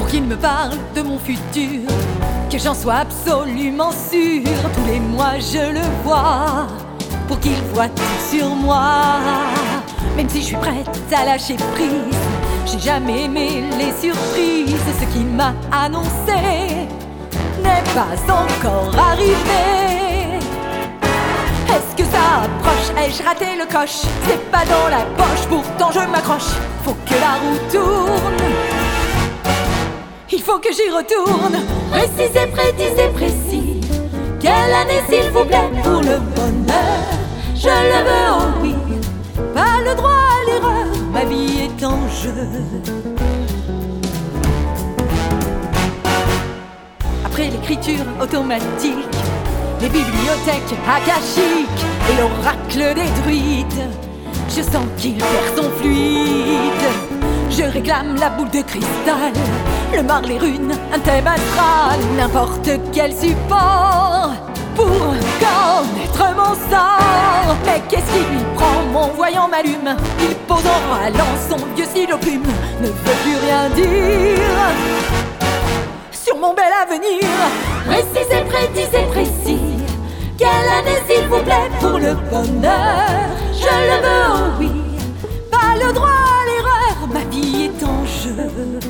qu'il me parle de mon futur, que j'en sois absolument sûre. Tous les mois je le vois, pour qu'il voit tout sur moi. Même si je suis prête à lâcher prise, j'ai jamais aimé les surprises. Ce qu'il m'a annoncé n'est pas encore arrivé. Est-ce que ça approche? Ai-je raté le coche? C'est pas dans la poche, pourtant je m'accroche. Faut que la roue tourne, il faut que j'y retourne. Précis et précis. Quelle année s'il vous plaît pour le bonheur? Je le veux, oh oui. Pas le droit à l'erreur, ma vie est en jeu. Après l'écriture automatique, les bibliothèques akashiques et l'oracle des druides, je sens qu'il perd son fluide. Je réclame la boule de cristal, le marbre, les runes, un thème astral, n'importe quel support pour connaître mon sort. Mais qu'est-ce qui lui prend? Mon voyant m'allume, il pose en râlant son vieux stylo plume, ne veut plus rien dire sur mon bel avenir. Précis et précis. Quelle année s'il vous plaît pour le bonheur? Je le veux, oh oui. Pas le droit à l'erreur, ma vie est en jeu.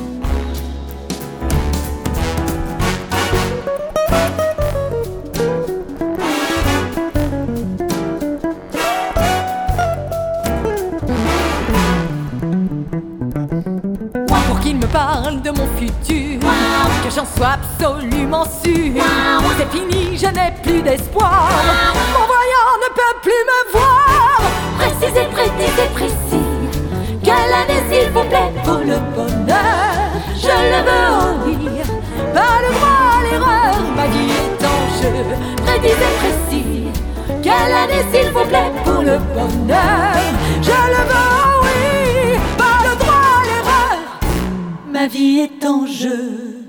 Pour qu'il me parle de mon futur, que j'en sois absolument sûre. C'est fini, je n'ai plus d'espoir. Mon voyant ne peut plus me voir. Précis et précis. Quelle année s'il vous plaît pour le bonheur? Je le veux, oh oui. Pas le droit à l'erreur, ma vie est en jeu. Précis et précis. Quelle année s'il vous plaît pour le bonheur? Je le veux, oh oui. Pas le droit à l'erreur, Ma vie est en jeu.